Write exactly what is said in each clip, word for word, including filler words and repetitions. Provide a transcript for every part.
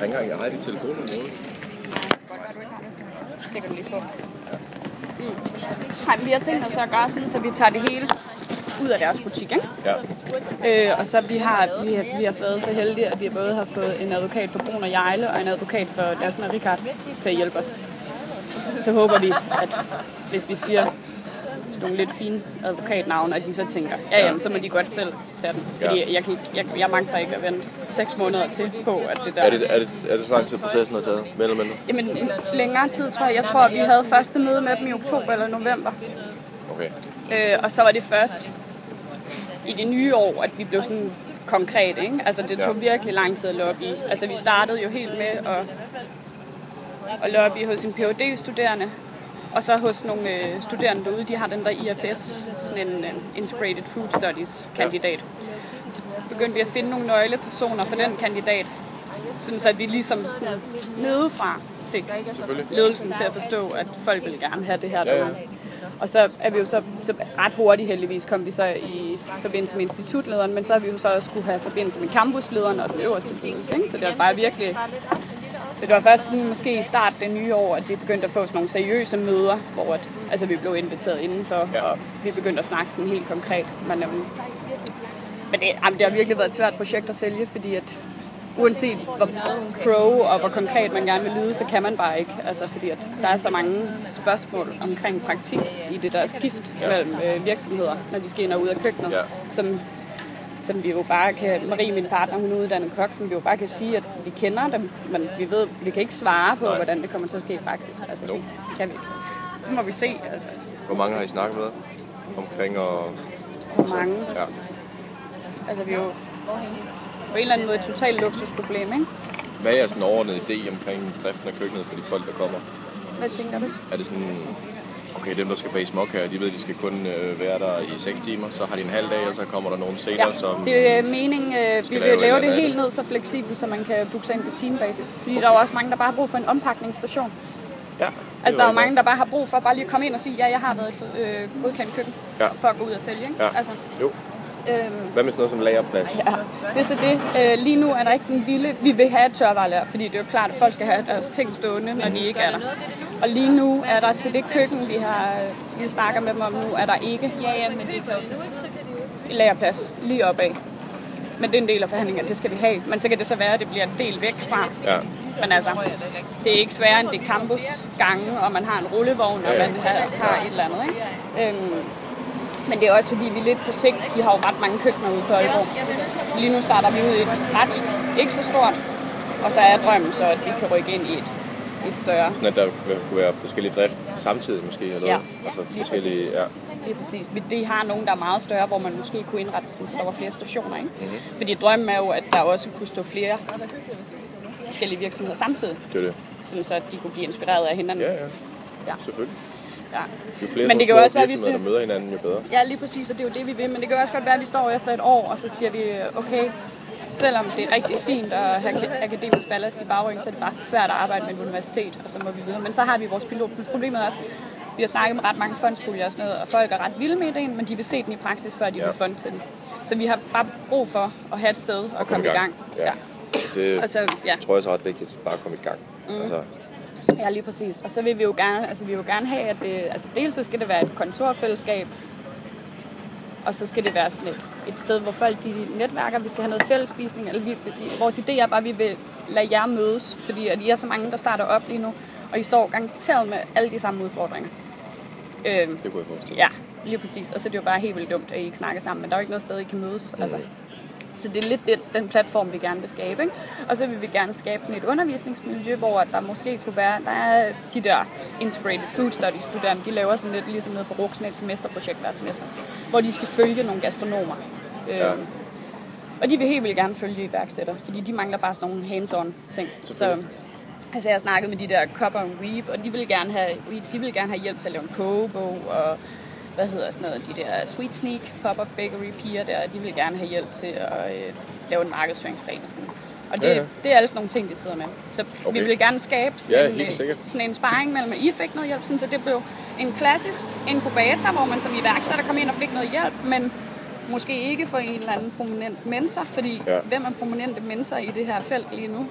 har ikke engang, jeg har dit telefonnummer. Det kan du lige få. Mm. Nej, men vi har tænkt os at gøre sådan, så vi tager det hele ud af deres butik, ikke? Ja. Øh, og så vi har, vi, har, vi har fået så heldige, at vi både har fået en advokat for Brun og Jejle og en advokat for Lassen og Richard til at hjælpe os. Så håber vi, at hvis vi siger sådan nogle lidt fine advokatnavne, at de så tænker, ja, jamen, så må de godt selv tage den. Fordi ja. jeg, kan ikke, jeg, jeg magter ikke at vente seks måneder til på, at det der... Er det, er det, er det så lang tid, processen har taget? Mellem mellem? Jamen, en længere tid, tror jeg. Jeg tror, vi havde første møde med dem i oktober eller november. Okay. Øh, og så var det først i det nye år, at vi blev sådan konkret, ikke? Altså, det tog ja. virkelig lang tid at lobby. Altså, vi startede jo helt med at, at lobby hos en P H D-studerende, og så hos nogle øh, studerende derude, de har den der I F S, sådan en, en Integrated Food Studies-kandidat. Ja. Så begyndte vi at finde nogle nøglepersoner for den kandidat, sådan så at vi ligesom sådan nedefra fik ledelsen til at forstå, at folk ville gerne have det her derude. Ja, ja. Og så er vi jo så, så ret hurtigt heldigvis kom vi så i forbindelse med institutlederen, men så har vi jo så også skulle have forbindelse med campuslederen og den øverste ledelse, ikke? Så det var bare virkelig... Så det var først måske i start det nye år, at vi begyndte at få sådan nogle seriøse møder, hvor at, altså, vi blev inviteret indenfor, ja. og vi begyndte at snakke sådan helt konkret. Men, øhm, men det, jamen, det har virkelig været et svært projekt at sælge, fordi at uanset hvor pro og hvor konkret man gerne vil lyde, så kan man bare ikke. Altså, fordi at der er så mange spørgsmål omkring praktik i det der skift ja. mellem øh, virksomheder, når de skal ind og ud af køkkenet, ja. som... som vi jo bare kan, Marie, min partner, hun er uddannet kok, som vi jo bare kan sige, at vi kender dem, men vi ved, vi kan ikke svare på, Nej. hvordan det kommer til at ske i praksis. Altså, no. det kan vi ikke. Det må vi se, altså. Hvor mange har I snakket med omkring og... Hvor mange? Ja. Altså, vi er jo på en eller anden måde et totalt luksusproblem, ikke? Hvad er jeres sådan overordnede idé omkring driften af køkkenet for de folk, der kommer? Hvad tænker du? Er det sådan... Okay, dem der skal bage småkager, de ved, at de skal kun øh, være der i seks timer, så har de en halv dag, og så kommer der nogen senere, ja, som... det er meningen, øh, vi vil lave, lave det helt ned så fleksibelt, så man kan booke sig ind på teambasis. Fordi okay. der er jo også mange, der bare har brug for en ompakningsstation. Ja. Altså der er jo mange, der bare har brug for bare lige at komme ind og sige, ja, jeg har været et øh, godkendt køkken, ja. for at gå ud og sælge, ikke? Ja. Altså, jo. Øhm, Hvad med sådan noget som lagerplads? Ja, det er så det. Øh, lige nu er der ikke den vilde... Vi vil have et tørvarelager, fordi det er jo klart, at folk skal have deres ting stående, når de ikke er der. Og lige nu er der til det køkken, vi har vi snakker med dem om nu, er der ikke ja, ja, men det er lagerplads lige opad. Men det er en del af forhandlingen, det skal vi have. Men så kan det så være, at det bliver en del væk fra. Ja. Men altså, det er ikke sværere end det campusgange, og man har en rullevogn, og man har, har et eller andet, ikke? Øhm, Men det er også fordi, vi lidt på sigt, de har jo ret mange køkkener ude på Aalborg. Så lige nu starter vi ud i et ret ikke så stort, og så er drømmen så, at vi kan rykke ind i et, et større. Sådan at der kunne være forskellige drift samtidig måske? Eller ja, altså lige forskellige, præcis. Ja. Lige præcis. De har nogen, der er meget større, hvor man måske kunne indrette det, så der var flere stationer. Ikke? Mm-hmm. Fordi drømmen er jo, at der også kunne stå flere forskellige virksomheder samtidig. Det er det. Sådan så de kunne blive inspireret af hinanden. Ja, ja. ja. Selvfølgelig. Ja. Jo flere men det kan også være, hvis der møder hinanden, jo bedre. Ja, lige præcis, og det er jo det, vi vil. Men det kan også godt være, at vi står efter et år, og så siger vi, okay, selvom det er rigtig fint at have akademisk ballast i bagryggen, så er det bare svært at arbejde med et universitet, og så må vi videre. Men så har vi vores pilot. Problemet også, vi har snakket med ret mange fondspuljer og sådan noget, og folk er ret vilde med ideen, men de vil se den i praksis, før de ja. vil fund til den. Så vi har bare brug for at have et sted og komme i gang. Ja. Ja. Det og så, ja. tror jeg så er ret vigtigt, bare at komme i gang. Mm. Altså. Ja, lige præcis. Og så vil vi jo gerne, altså vi vil jo gerne have, at det, altså dels så skal det være et kontorfællesskab, og så skal det være sådan et, et sted, hvor folk de netværker, vi skal have noget fællesspisning, eller vi, vores idé er bare, at vi vil lade jer mødes, fordi at I er så mange, der starter op lige nu, og I står garanteret med alle de samme udfordringer. Øhm, det kunne jeg forestille. Ja, lige præcis. Og så er det jo bare helt vildt dumt, at I ikke snakker sammen, men der er jo ikke noget sted, I kan mødes. Mm. Altså. Så det er lidt den, den platform, vi gerne vil skabe. Ikke? Og så vil vi gerne skabe et undervisningsmiljø, hvor der måske kunne være, der er de der Integrated Food Studies studerende, de laver sådan lidt ligesom nede på R U C, sådan et semesterprojekt hver semester, hvor de skal følge nogle gastronomer. Ja. Øhm, og de vil helt vildt gerne følge iværksætter, fordi de mangler bare sådan nogle hands-on ting. Så altså, jeg har snakket med de der Copper and Weep, og de vil gerne have, de vil gerne have hjælp til at lave en kogebog, og hvad hedder sådan noget, de der Sweet Sneak Pop-Up Bakery piger der, de vil gerne have hjælp til at øh, lave en markedsføringsplan og sådan. Og det, ja, ja. det er altså nogle ting, de sidder med. Så okay. vi vil gerne skabe sådan, ja, en, sådan en sparring mellem, at I fik noget hjælp, sådan, så det blev en klassisk inkubator, hvor man som iværksætter kom ind og fik noget hjælp, men måske ikke for en eller anden prominent mentor, fordi ja. hvem er prominente mentor i det her felt lige nu?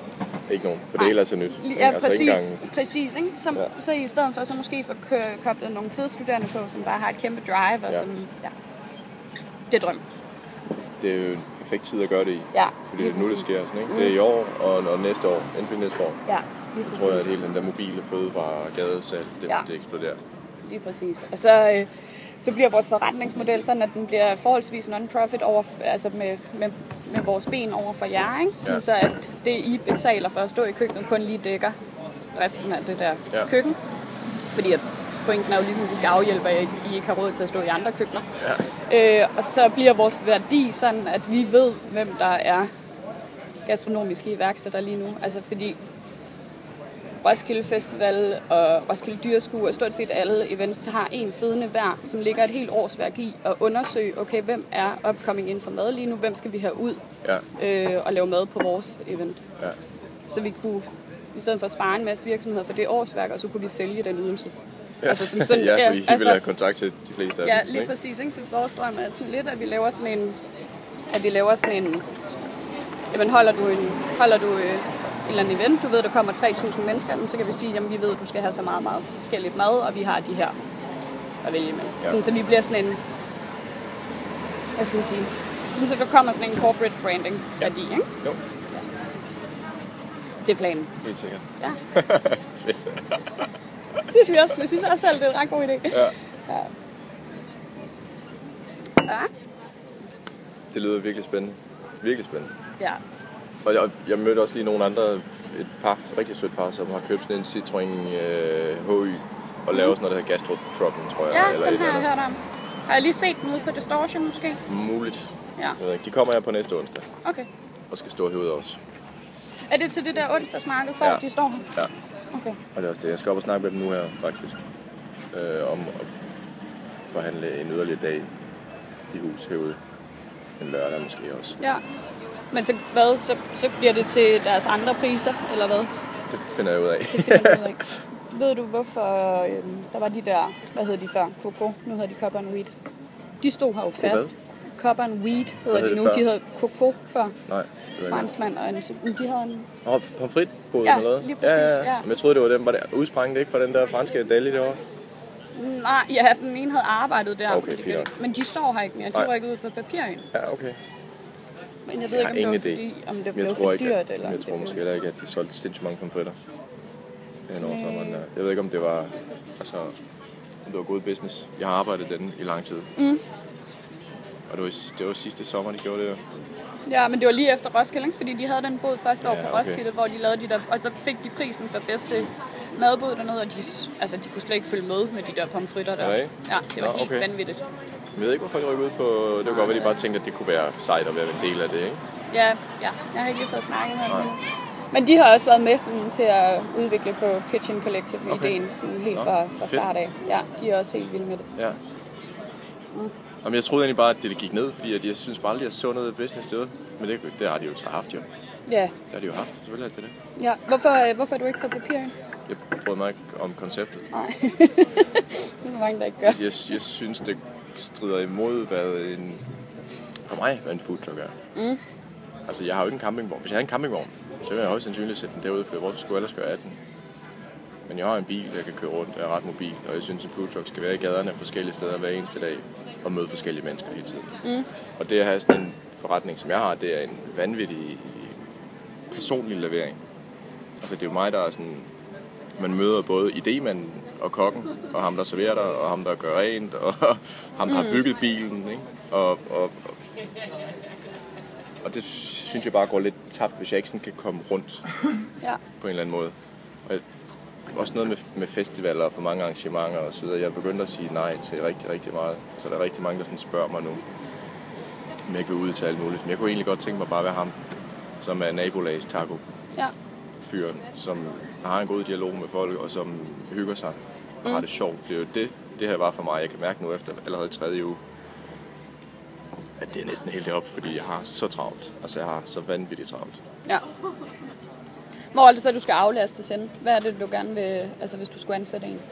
ikke nogen, for det hele er så nyt. Ja, altså, præcis. Engang... præcis ikke? Som, ja. Så i stedet for, så måske få koblet nogle fede studerende på, som bare har et kæmpe drive, og ja. Som, ja, det er drøm. Det er jo en perfekt tid at gøre det i, ja, fordi det er nu, det sker. Sådan, ikke? Mm. Det er i år, og, og næste år, inden næste år. Ja, lige præcis. Jeg tror jeg, at hele den der mobile fødevare gadesal, det, ja. det eksploderer. Lige præcis. Og så... Øh, så bliver vores forretningsmodel sådan, at den bliver forholdsvis non-profit over, altså med, med, med vores ben over for jer, ikke? Sådan ja. Så at det, I betaler for at stå i køkkenet, kun lige dækker driften af det der ja. Køkken. Fordi at pointen er jo ligesom, at vi skal afhjælpe, at I ikke har råd til at stå i andre køkkener. Ja. Øh, og så bliver vores værdi sådan, at vi ved, hvem der er gastronomiske iværksættere lige nu. Altså fordi Roskilde Festival og Roskilde Dyrskue og stort set alle events har en siddende hver, som ligger et helt årsværk i at undersøge, okay, hvem er upcoming inden for mad lige nu, hvem skal vi have ud ja. øh, og lave mad på vores event. Ja. Så vi kunne, i stedet for at spare en masse virksomheder for det årsværk, og så kunne vi sælge den ydelse. Ja, altså sådan, sådan, ja, fordi I altså, vil have kontakt til de fleste af ja, dem. Ja, lige ikke? Præcis. Ikke? Så vores drøm er sådan lidt, at vi laver sådan en, at vi laver sådan en, jamen holder du en, holder du øh, en eller anden event, du ved, der kommer tre tusind mennesker, så kan vi sige, jamen vi ved, du skal have så meget, meget forskelligt mad, og vi har de her at vælge med. Ja. Sådan, så vi bliver sådan en, hvad skal man sige, sådan så der kommer sådan en corporate branding ja. Værdi, ikke? Jo. Ja. Det er planen. Helt sikkert. Ja. Fedt. Synes vi også. Jeg synes også selv, det er en ret god idé. Ja. Ja. Ja. Det lyder virkelig spændende. Virkelig spændende. Ja. Og jeg, jeg mødte også lige nogle andre, et par, rigtig sødt par, som har købt sådan en Citroën øh, H Y og lavet sådan noget, der hedder Gastro-trucken, tror jeg. Ja, eller den et har jeg hørt om. Har jeg lige set den ude på Distortion måske? Muligt. Ja. Jeg ved ikke. De kommer her på næste onsdag. Okay. Og skal stå herude også. Er det til det der onsdagsmarked, for ja. De står her? Ja. Okay. Og det er også det. Jeg skal op og snakke med dem nu her, faktisk. Øh, om at forhandle en yderligere dag i hus herude. En lørdag måske også. Ja. Men så, hvad, så, så bliver det til deres andre priser, eller hvad? Det finder jeg ud af. Det finder jeg ud af. Ved du, hvorfor øh, der var de der, hvad hedder de før? Coco, nu hedder de Copper and Wheat. De stod her jo fast. Copper and Wheat hedder de nu. De hedder Coco før. Nej. Franskmand og en, de havde en... Åh, oh, pomfritbåden ja, eller noget? Lige præcis, ja, ja, ja. Men jeg troede, det var dem, var det udsprang det ikke fra den der franske deli derovre? Nej, ja, den ene havde arbejdet der. Okay, fint. Men de står her ikke mere. De var ikke ude på papiren. Ja, okay. Men jeg ved jeg ikke, om det var fordi, om det blev for dyrt, at, eller... Jeg tror måske heller ikke, at de solgte sindssygt mange pomfritter. Jeg ved ikke, om det var... Altså, om det var god business. Jeg har arbejdet den i lang tid. Mm. Og det var, det var sidste sommer, de gjorde det. Ja, men det var lige efter Roskilde, ikke? Fordi de havde den båd første år ja, på Roskilde, okay. Hvor de lavede de der... Og så fik de prisen for bedste madbåd dernede, og de, altså, de kunne slet ikke følge med med de der pomfritter der. Ja, ja det var Nå, helt okay. vanvittigt. Jeg ved ikke, hvorfor de rykkede ud på... Det var godt, at de bare tænkte, at det kunne være sejt at være en del af det, ikke? Ja, ja. Jeg har ikke lige fået snakket med dem. Men de har også været med sådan, til at udvikle på Kitchen Collective okay. ideen sådan helt Nå, fra, fra start af. Ja, de er også helt vilde med det. Ja. Mm. Jamen, jeg troede egentlig bare, at det gik ned, fordi at jeg synes bare aldrig, at jeg så noget business derude. Men det, det har de jo så haft jo. Ja. Det har de jo haft, selvfølgelig er det det. Ja, hvorfor, hvorfor er du ikke på papiren? Jeg prøvede mig ikke om konceptet. Nej, det er mange, der ikke gør. Jeg, jeg synes, det strider imod, hvad en, for mig, hvad en foodtruck er. Mm. Altså, jeg har jo ikke en campingvogn. Hvis jeg havde en campingvogn, så ville jeg højst sandsynligt sætte den derude, for hvorfor skulle jeg ellers gøre atten? Men jeg har en bil, der kan køre rundt, jeg er ret mobil, og jeg synes, at en foodtruck skal være i gaderne forskellige steder hver eneste dag, og møde forskellige mennesker hele tiden. Mm. Og det at have sådan en forretning, som jeg har, det er en vanvittig personlig levering. Altså, det er jo mig, der er sådan... Man møder både idémanden og kokken, og ham, der serverer dig, og ham, der gør rent, og ham, der mm. har bygget bilen, ikke? Og, og, og, og det synes jeg bare går lidt tabt, hvis jeg ikke sådan kan komme rundt ja. På en eller anden måde. Og også noget med, med festivaler og for mange arrangementer og så videre. Jeg er begyndt at sige nej til rigtig, rigtig meget. Så der er rigtig mange, der sådan spørger mig nu, om jeg ikke vil ud til alt muligt. Men jeg kunne egentlig godt tænke mig bare at være ham, som er nabolags taco. Ja. Fyren, som har en god dialog med folk, og som hygger sig og mm. har det sjovt. For det er jo det, det her var for mig. Jeg kan mærke nu efter allerede tredje uge, at det er næsten helt deroppe, fordi jeg har så travlt. Altså, jeg har så vanvittigt travlt. Ja. Hvor er det så, du skal aflastes hen? Hvad er det, du gerne vil, altså hvis du skulle ansætte en?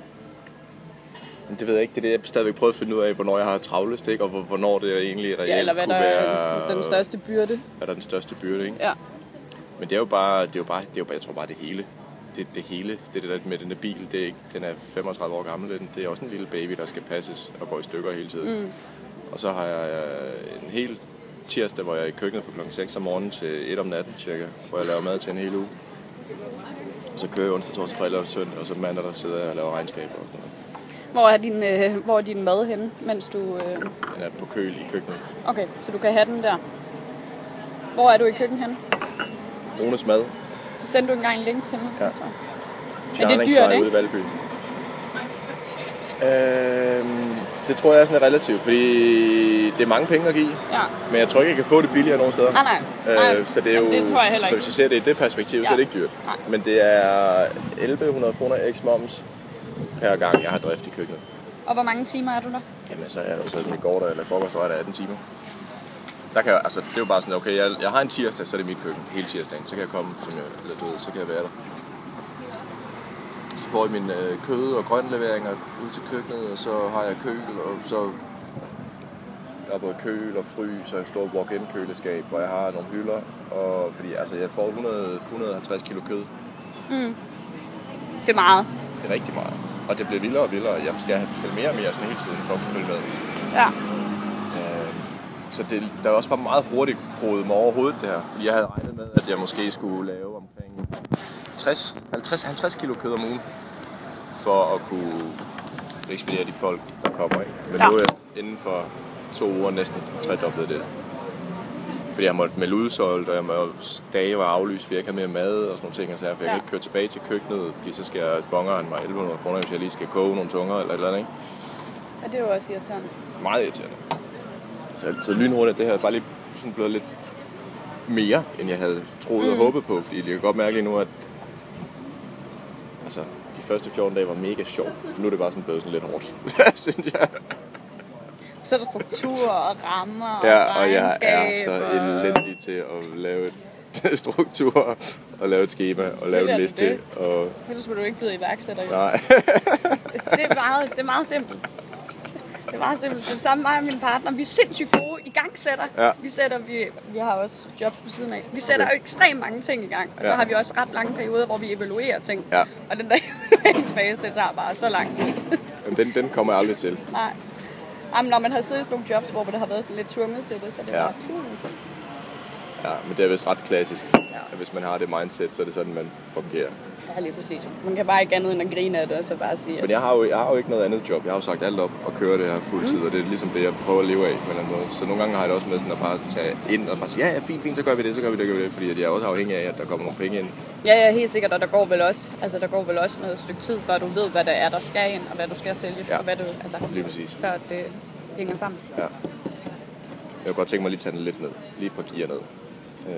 Det ved jeg ikke. Det er det, jeg stadigvæk prøvet at finde ud af, hvornår jeg har travlest, ikke? Og hvornår det egentlig reelt ja, eller hvad kunne der være... er den største byrde. Hvad der er den største byrde, ikke? Ja. Men det er jo bare, det er jo bare, det er jo bare, jeg tror bare det hele. Det, det hele, det der med den der bil, det er ikke, den er femogtredive år gammel, den, det er også en lille baby, der skal passes og gå i stykker hele tiden. Mm. Og så har jeg en hel tirsdag, hvor jeg er i køkkenet fra klokken seks om morgenen til et om natten cirka, hvor jeg laver mad til en hel uge. Og så kører jeg onsdag, torsdag, fredag og søndag, og så mandag, der sidder jeg og laver regnskaber og sådan noget. Hvor er din, øh, hvor er din mad henne, mens du... Øh... Den er på køl i køkkenet. Okay, så du kan have den der. Hvor er du i køkkenet henne? Rones Mad. Så sender du engang en link til mig, ja. Tror jeg. Er det dyrt, ikke? Ude i Valby. Øhm, det tror jeg er sådan relativt, fordi det er mange penge at give. Ja. Men jeg tror ikke, jeg kan få det billigere nogen steder. Nej, nej. nej. Øh, så det er jo, det tror jeg heller ikke. Så hvis jeg ser det i det perspektiv, ja. Så er det ikke dyrt. Nej. Men det er elleve hundrede kroner eks moms per gang, jeg har drift i køkkenet. Og hvor mange timer er du der? Jamen, så er jeg jo sådan i går der, eller frokost, der er der atten timer. Der kan jeg, altså, det er jo bare sådan, okay, jeg, jeg har en tirsdag, så er det mit køkken, hele tirsdagen. Så kan jeg komme, som jeg, eller du ved, så kan jeg være der. Så får jeg mine øh, kød- og grøntleveringer ud til køkkenet, og så har jeg køl, og så der er både køl og frys, og et stort walk-in køleskab, hvor jeg har nogle hylder. Og fordi altså, jeg får hundrede til hundrede og halvtreds kilo kød. Mm. Det er meget. Det er rigtig meget. Og det bliver vildere og vildere. Jeg skal have mere og mere sådan hele tiden for at følge med. Ja. Øh, så det, der er også bare meget hurtigt groet mig over hovedet det her. Jeg havde regnet med, at jeg måske skulle lave omkring tres, halvtreds, halvtreds kilo kød om ugen. For at kunne ekspedere de folk, der kommer ind. Men ja. Nu er jeg inden for to uger næsten tredoblet det. Fordi jeg måtte melde udsolgt, og jeg må dage var aflyst, fordi jeg ikke havde mere mad og sådan nogle ting. Så jeg, for jeg ja. kan ikke køre tilbage til køkkenet, fordi så skal jeg bongere mig elleve hundrede kroner, hvis jeg lige skal koge nogle tunger eller et eller andet, ikke? Ja, det er jo også irriterende. Meget irriterende. Så, så lynhurtigt, det her er bare lige sådan blevet lidt mere, end jeg havde troet mm. og håbet på. Fordi jeg kan godt mærke lige nu, at altså, de første fjorten dage var mega sjovt. Nu er det bare sådan blevet sådan lidt hårdt, synes jeg. Så er der struktur og rammer og ja, og jeg er så og... elendig til at lave et struktur og lave et schema og lave en liste. Det. Og... Ellers vil du ikke blive iværksætter. Jo. Nej. det, er meget, det er meget simpelt. Det er meget simpelt. Det er samme mig og min partner. Vi er sindssygt gode igangsætter. Ja. Vi sætter, vi, vi har også jobs på siden af. Vi sætter okay. jo ekstremt mange ting i gang. Og så ja. har vi også ret lange perioder, hvor vi evaluerer ting. Ja. Og den der evalueringsfase, det tager bare så lang tid. Jamen, den, den kommer jeg aldrig til. Nej. Jamen, når man har siddet i nogle jobs, hvor det har været sådan lidt tvunget til det, så det er ja. bare... Uh. Ja, men det er vist ret klassisk. Ja. Hvis man har det mindset, så er det sådan, man fungerer. Ja, lige præcis. Man kan bare ikke andet end at grine af det, og så bare sige... At... Men jeg har, jo, jeg har jo ikke noget andet job. Jeg har jo sagt alt op og køre det her fuldtid, mm. og det er ligesom det, jeg prøver at leve af på en eller anden måde. Så nogle gange har jeg det også med sådan at bare tage ind og bare sige, ja, ja, fint, fint, så gør vi det, så gør vi det, så gør vi det. Fordi jeg er også afhængig af, at der kommer nogle penge ind. Ja, ja, helt sikkert, og der går vel også, altså, der går vel også noget stykke tid, før du ved, hvad der er, der skal ind, og hvad du skal sælge, ja. og hvad du... Altså, lige præcis. Før det hænger sammen. Ja. Jeg kunne godt tænke mig lige at tage den lidt ned. Lige på gear ned. Øh,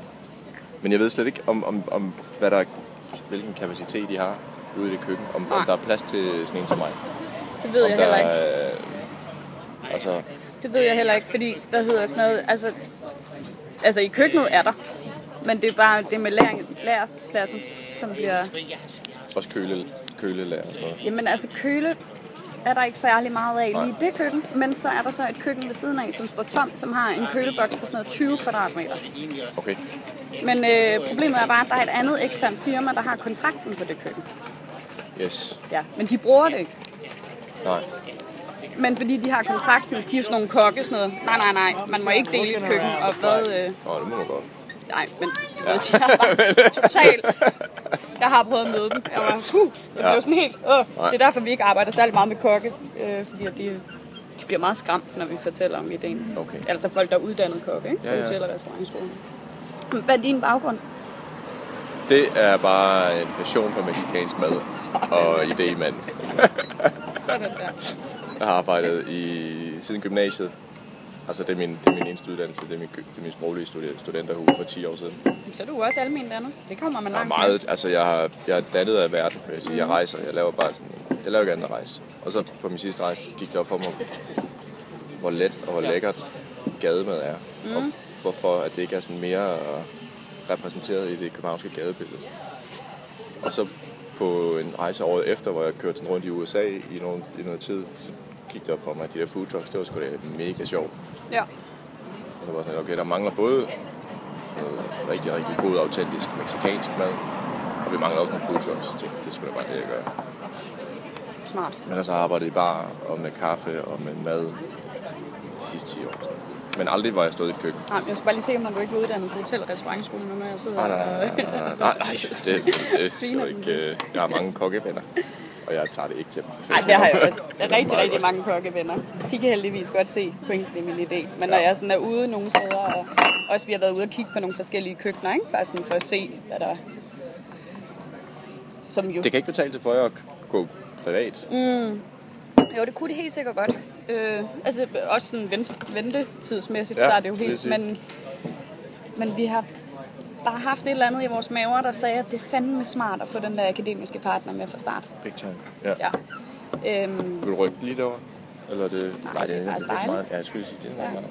men jeg ved slet ikke, om, om, om hvad der, hvilken kapacitet de har ude i det køkken. Om, om der er plads til sådan en til mig. Det ved om jeg heller ikke. Er, altså... Det ved jeg heller ikke, fordi hvad hedder sådan noget... Altså, altså i køkkenet er der. Men det er bare det med læring, lærepladsen, som bliver... Også køle, kølelærer og sådan noget. Jamen altså køle... er der ikke særlig meget af lige det køkken, men så er der så et køkken ved siden af, som står tomt, som har en køleboks på sådan noget tyve kvadratmeter. Okay. Men øh, problemet er bare, at der er et andet eksternt firma, der har kontrakten på det køkken. Yes. Ja, men de bruger det ikke. Nej. Men fordi de har kontrakten, de er sådan nogle kokke, sådan noget. Nej, nej, nej, man må ikke dele et køkken, og hvad... Øh... Nå, det må man godt. Nej, men ja. de er bare totalt... Jeg har prøvet at møde dem. Jeg var, uh, jeg blev ja. sådan helt... Øh. Det er derfor, vi ikke arbejder særlig meget med kokke, øh, fordi de, de bliver meget skræmt, når vi fortæller om ideen. Okay. Altså folk, der er uddannet kokke, ikke? Fra ja, ja. hotel- og restaurantskolen. Hvad er din baggrund? Det er bare en passion for mexicansk mad og idémand. Sådan der. Jeg har arbejdet i, siden gymnasiet. Altså det er min, det er min eneste uddannelse, det er min, det er min sproglige studenterhue for ti år siden. Så er du også almen dannet. Det kommer man langt med. Meget, altså jeg har, jeg er dannet af verden, vil jeg sige. Jeg rejser, jeg laver bare sådan, jeg laver ikke andet at rejse. Og så på min sidste rejse gik det op for mig, hvor let og hvor lækkert gademad er. Mm. Og hvorfor at det ikke er sådan mere repræsenteret i det københavnske gadebillede. Og så på en rejse året efter, hvor jeg kørte sådan rundt i U S A i, nogle, i noget tid, så gik det op for mig, at de der food trucks, det var sgu da mega sjovt. Ja. Og det var sådan, okay, der mangler både sådan noget rigtig, rigtig god, autentisk mexicansk mad. Og vi mangler også nogle food trucks. Det, det skulle da bare det, jeg gør. Smart. Men altså har arbejdet i bar og med kaffe og med mad de sidste ti år. Men aldrig var jeg stået i et køkken. Nej, jeg skal bare lige se, om du ikke var uddannet på hotel- og restaurantskole, når jeg sidder nej, nej, nej, nej, nej, nej, det, det skal jo ikke. Jeg har mange kokkevenner, og jeg tager det ikke til mig. Nej, det har jeg også. Jeg har rigtig, rigtig mange kokkevenner. De kan heldigvis godt se pointen i min idé. Men når jeg sådan er ude nogle steder, og også vi har været ude og kigge på nogle forskellige køkkener, ikke? Bare sådan for at se, hvad der som jo... Det kan ikke betale til for jer at gå privat. Mm. Jo, det kunne det helt sikkert godt. Øh, altså også sådan vent, ventetidsmæssigt, ja, så er det jo helt... Det men, men vi har bare haft et eller andet i vores maver, der sagde, at det er fandme smart at få den der akademiske partner med fra start. Big time. Ja. ja. Øhm, Vil du rykke lige derovre? Eller er det... Nej, nej, det er faktisk dejligt. Meget... Ja, jeg skulle sige, det er meget,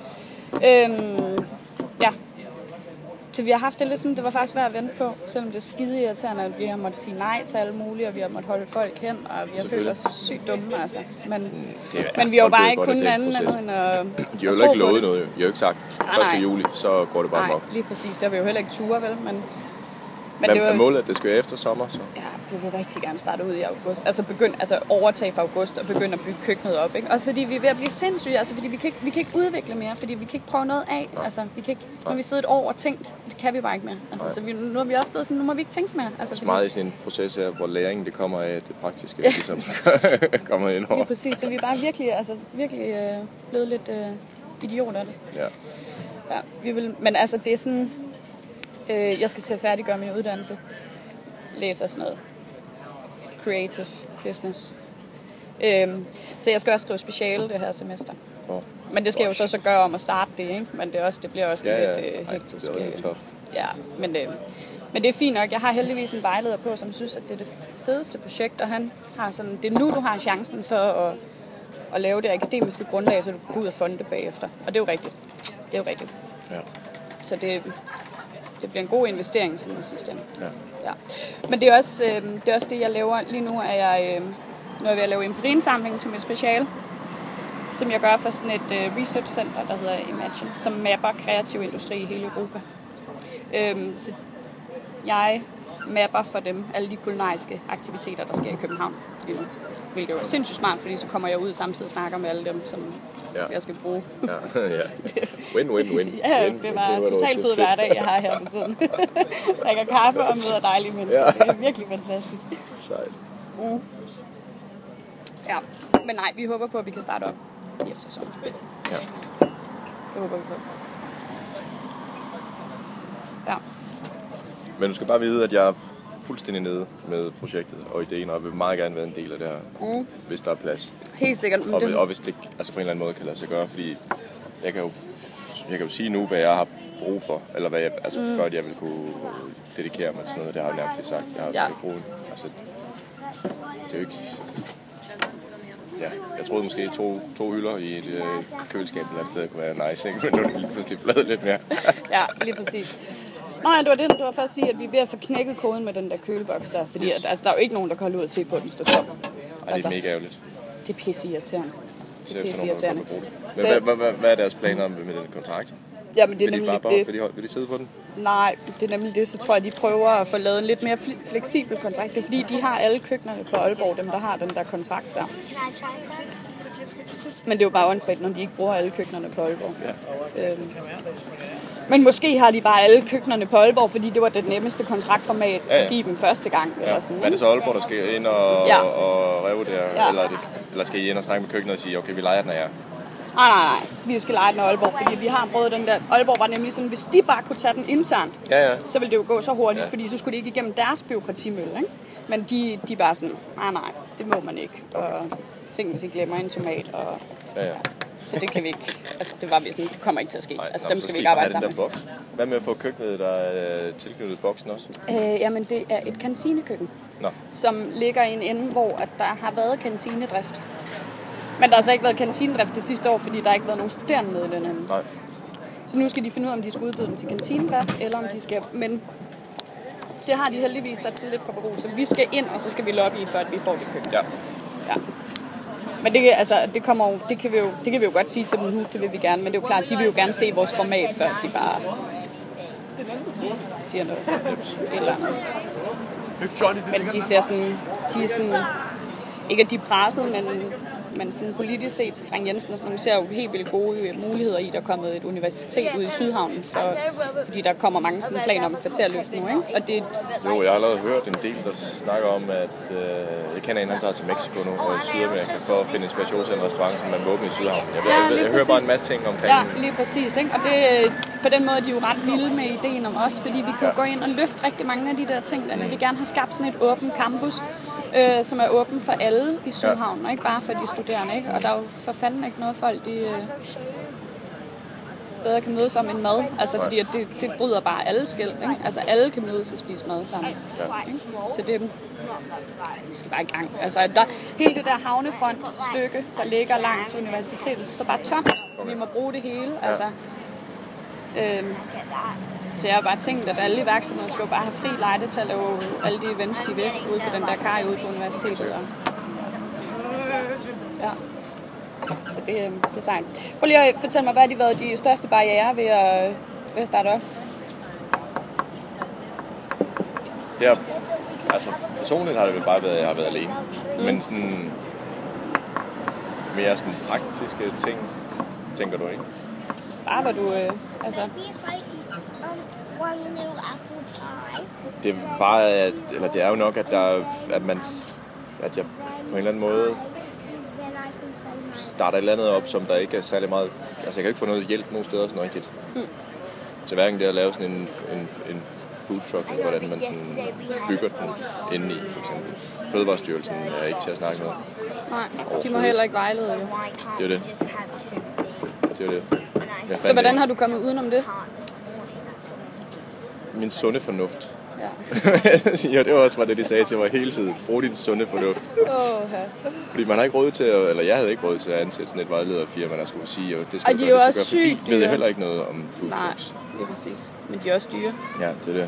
ja. meget øhm, ja. Så vi har haft det lidt sådan, det var faktisk værd at vente på, selvom det er skide irriterende, at vi har måttet sige nej til alle mulige, og vi har måttet holde folk hen, og vi har følt os sygt dumme, altså. Men, mm, er, men vi har jo bare ikke kun anden end at de har jo ikke lovet noget, jo. De har jo ikke sagt første juli, så går det bare nej, op. lige præcis. Det har vi jo heller ikke ture, vel, men... Men, men det var målet, at det skal være efter sommer, så? Ja, vi vil rigtig gerne starte ud i august. Altså begynde, altså overtage fra august og begynde at bygge køkkenet op, ikke? Også fordi vi er ved at blive sindssyge, altså fordi vi kan ikke, vi kan ikke udvikle mere, fordi vi kan ikke prøve noget af. Nej. Altså vi kan ikke, når vi sidder et år og tænkt, det kan vi bare ikke mere. Altså så vi, nu er vi også blevet sådan, nu må vi ikke tænke mere. Altså, så meget i sådan en proces her, hvor læringen det kommer af det praktiske, ja. Ligesom kommer ind over. Ja, præcis. Så vi er bare virkelig, altså virkelig øh, blevet lidt øh, idioter af det. Ja. Ja, vi vil, men altså det er sådan. Øh, jeg skal til at færdiggøre min uddannelse. Læser sådan noget creative business. Øhm, så jeg skal også skrive speciale det her semester. Oh. Men det skal jeg jo så, så gøre om at starte det, ikke? Men det, er også, det bliver også ja, lidt ja. Øh, hektisk. Ej, det er lidt tough. Ja, men det, men det er fint nok. Jeg har heldigvis en vejleder på, som synes, at det er det fedeste projekt, og han har sådan, det er nu, du har chancen for at, at lave det akademiske grundlag, så du kan gå ud og fonde det bagefter. Og det er jo rigtigt. Det er jo rigtigt. Ja. Så det... Det bliver en god investering sådan i sidste ende. Ja. Ja. Men det er, også, øh, det er også det, jeg laver. Lige nu er jeg, øh, nu er jeg ved at lave empiriindsamling til mit speciale, som jeg gør for sådan et øh, research center, der hedder Imagine, som mapper kreativ industri i hele Europa. Øhm, så jeg mapper for dem alle de kulinariske aktiviteter, der sker i København lige nu. Hvilket er sindssygt smart, fordi så kommer jeg ud samtidig og snakker med alle dem, som ja. jeg skal bruge. Ja, ja. Win, win, win. Ja, det var en totalt fed hverdag, jeg har her på tiden. Drikker kaffe og møder dejlige mennesker. Ja. Det er virkelig fantastisk. Sejt. Mm. Ja, men nej, vi håber på, at vi kan starte op i eftersommer. Ja. Det håber vi på. Ja. Men du skal bare vide, at jeg er fuldstændig nede med projektet og ideen, og jeg vil meget gerne være en del af det her, mm. hvis der er plads. Helt sikkert. Og, det... og hvis det altså på en eller anden måde kan lade sig gøre, fordi jeg kan jo, jeg kan jo sige nu, hvad jeg har brug for, eller hvad jeg, altså mm. før jeg vil kunne dedikere mig til noget, det har jeg nærmest sagt. Jeg har jo ja. brug, altså, det er jo ikke... Ja, jeg troede måske to, to hylder i et øh, køleskab eller et sted kunne være nice, ikke? Men nu er det lige pludselig blevet lidt mere. Ja, lige præcis. Nå ja, det var det, du var først at sige, at vi er ved at få knækket koden med den der køleboks der, fordi yes. at, altså, der er jo ikke nogen, der kan holde ud at se på, at den står tom. Ej, det er mega ærgerligt. Det er pisse irriterende. Det er pisse irriterende. Men hvad, hvad, hvad, hvad er deres planer med den kontrakt? Ja, men det er vil, de nemlig bare, det. Vil, de, vil de sidde på den? Nej, det er nemlig det, så tror jeg, de prøver at få lavet en lidt mere fleksibel kontrakt. Det er fordi, de har alle køkkenerne på Aalborg, dem der har den der kontrakt der. Men det er jo bare åndssvagt, når de ikke bruger alle køkkenerne på Aalborg. Ja. Øhm. Men måske har de bare alle køkkenerne på Aalborg, fordi det var det nemmeste kontraktformat ja, ja. at give dem første gang. Ja. Eller sådan, er det så Aalborg, der skal ind og, ja. og reve der? Ja. Eller, det, eller skal I ind og snakke med køkkenet og sige, okay, vi leger den af jer? Nej, nej, nej. Vi skal lege den af Aalborg, fordi vi har prøvet den der... Aalborg var nemlig sådan, hvis de bare kunne tage den internt, ja, ja. så ville det jo gå så hurtigt, ja. fordi så skulle det ikke igennem deres bureaukratimølle, ikke? Men de, de bare sådan, nej, nej, det må man ikke. Okay. Og tænk, hvis I glemmer en tomat, og... Ja, ja. Så det kan vi ikke... Altså, det var vi sådan, det kommer ikke til at ske. Nej, altså, nå, dem skal vi ikke arbejde sammen med. Hvad med at få køkkenet, der er tilknyttet boksen også? Øh, jamen, det er et kantinekøkken, nå. som ligger i en ende, hvor at der har været kantinedrift. Men der har altså ikke været kantinedrift det sidste år, fordi der har ikke været nogen studerende med i den anden. Nej. Så nu skal de finde ud af, om de skal udbyde dem til kantinedrift, eller om de skal... Men det har de heldigvis sat sig lidt på bero, så vi skal ind, og så skal vi lobbye, før at vi får det køkken. Ja. Ja. Men det, altså, det, kommer jo, det, kan vi jo, det kan vi jo godt sige til dem nu, det vil vi gerne, men det er jo klart, de vil jo gerne se vores format, før de bare siger noget. Eller andet. Men de ser sådan, de er sådan, ikke at de er presset, men, men sådan politisk set til Frank Jensen og sådan nogle ser jo helt vildt gode muligheder i, der er kommet et universitet ud i Sydhavnen, for, fordi der kommer mange sådan planer om kvarterløft nu, ikke? Og det... Jo, jeg har allerede hørt en del, der snakker om, at øh, jeg kender en, han tager til Mexico nu, og i Sydamerika, for at finde inspiration til en restaurant, som man må åbne i Sydhavnen. Jeg, ja, jeg, jeg, jeg hører bare en masse ting omkring. Ja, lige præcis, ikke? Og det, på den måde er de jo ret vilde med ideen om os, fordi vi kan ja. gå ind og løfte rigtig mange af de der ting, der vi gerne har skabt sådan et åbent campus, øh, som er åben for alle i Sydhavnen, ja. og ikke bare for de studerende, ikke? Og der er jo for fanden ikke noget folk, de øh, bedre kan mødes om en mad, altså fordi at det, det bryder bare alle skæld, ikke? Altså alle kan mødes og spise mad sammen, ja. ikke? Så det vi skal bare i gang. Altså der, hele det der havnefront-stykke, der ligger langs universitetet, det står bare tomt. Vi må bruge det hele, ja. altså. Øhm, så jeg har bare tænkt, at alle iværksættere skal jo bare have fri lejde til at lave alle de events, de vil, ude på den der kaj ude på universitetet. Og, ja. Så det, det er sejt. Prøv lige at fortælle mig, hvad har de været de største barrierer ved at, ved at starte op? Det er, altså personligt har det vel bare været, at jeg har været alene. Mm. Men sådan mere sådan praktiske ting, tænker du ikke? Bare hvor du, øh, altså... Det var, at, eller det er jo nok, at der, at man, at jeg på en eller anden måde starter et eller andet op, som der ikke er særlig meget... Altså, jeg kan ikke få noget hjælp nogen steder sådan rigtigt. Mm. Så hverken det at lave sådan en, en, en food truck, hvordan man sådan bygger den indeni, for eksempel. Fødevarestyrelsen er ikke til at snakke med. Nej, de må heller ikke vejlede, jo. Det er det. Det er det. Så hvordan har du kommet udenom det? Min sunde fornuft. Ja. Ja, det var også bare det, de sagde til mig hele tiden. Brug din sunde fornuft. Oh, ja. Fordi man har ikke råd til at, eller jeg havde ikke råd til at ansætte sådan et vejlederfirma, der skulle sige, at det skal og du de gøre, er det også skal gøre, fordi sygt de ved heller ikke noget om food trucks. Nej, det er præcis. Men de er også dyre. Ja, det er det.